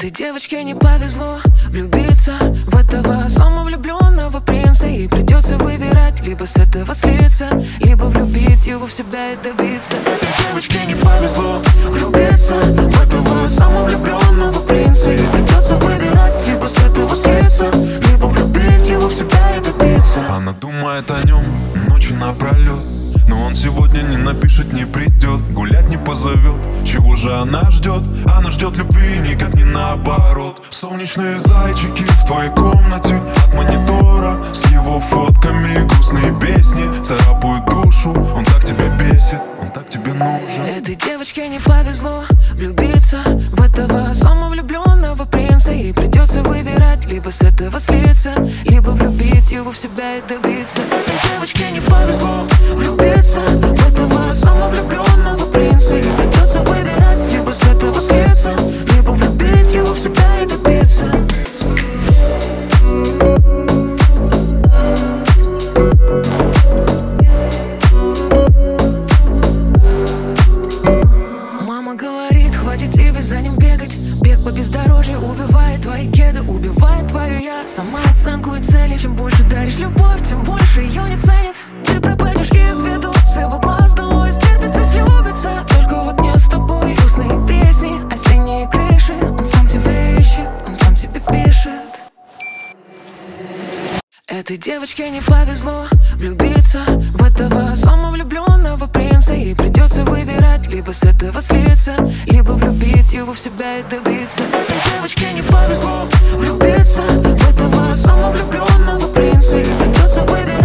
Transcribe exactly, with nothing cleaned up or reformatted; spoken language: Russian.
Этой девочке не повезло влюбиться в этого самовлюбленного принца. Ей придется выбирать: либо с этого слиться, либо влюбить его в себя и добиться. Этой девочке не повезло влюбиться в этого самовлюбленного принца. Ей придется выбирать: либо с этого слиться, либо влюбить его в себя и добиться. Она думает о нем ночи напролет, но он сегодня не напишет, не придет, гулять не позовет. Чего же она ждет? Она ждет любви, никак не наоборот. Солнечные зайчики в твоей комнате, от монитора с его фотками грустные песни царапают душу. Он так тебя бесит, он так тебе нужен. Этой девочке не повезло влюбиться в этого самовлюбленного принца. Ей придется выбирать: либо с этого слиться, либо влюбить его в себя и добиться. Этой девочке не повезло влюбиться в этого самовлюбленного принца. Ей придется выбирать: либо с этого слиться, либо влюбить его в себя и добиться. Мама говорит: хватит тебе за ним бегать. Бег по бездорожью убивает твои кеды, убивает твою я. Самооценку и цели. Чем больше даришь любовь, тем больше ее не ценит. Ты пропадешь из виду, с его глаз долой. Стерпится, слюбится, только вот не с тобой. Грустные песни, осенние крыши. Он сам тебя ищет, он сам тебе пишет. Этой девочке не повезло влюбиться в этого самовлюбленного принца. Ей придется выбирать: либо с этого слиться, либо влюбить его в себя и добиться. Этой девочке не повезло влюбиться в этого самовлюбленного принца. Ей придется выбирать: